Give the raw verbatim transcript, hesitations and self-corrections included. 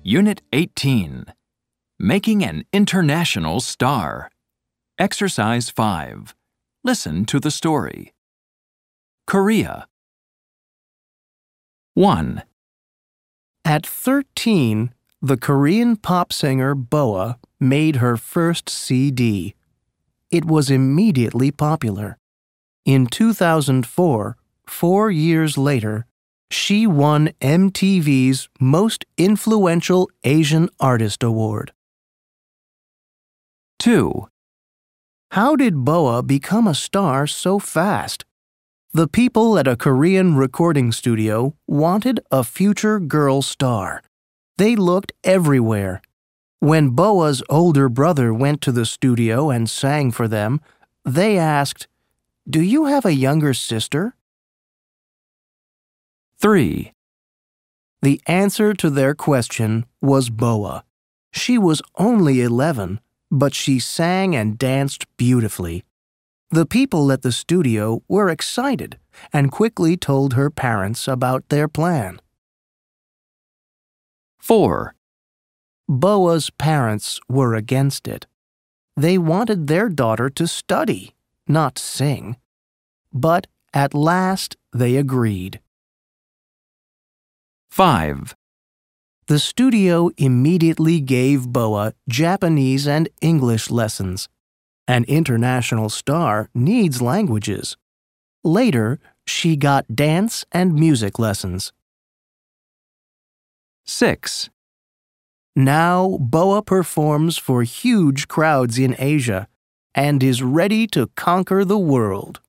Unit eighteen. Making an International Star. Exercise five. Listen to the story. Korea. one. At thirteen, the Korean pop singer Boa made her first C D. It was immediately popular. In two thousand four, four years later, she won M T V's Most Influential Asian Artist Award. two. How did Boa become a star so fast? The people at a Korean recording studio wanted a future girl star. They looked everywhere. When Boa's older brother went to the studio and sang for them, they asked, "Do you have a younger sister?" three. The answer to their question was Boa. She was only eleven, but she sang and danced beautifully. The people at the studio were excited and quickly told her parents about their plan. four. Boa's parents were against it. They wanted their daughter to study, not sing. But at last they agreed. five. The studio immediately gave Boa Japanese and English lessons. An international star needs languages. Later, she got dance and music lessons. six. Now, Boa performs for huge crowds in Asia and is ready to conquer the world.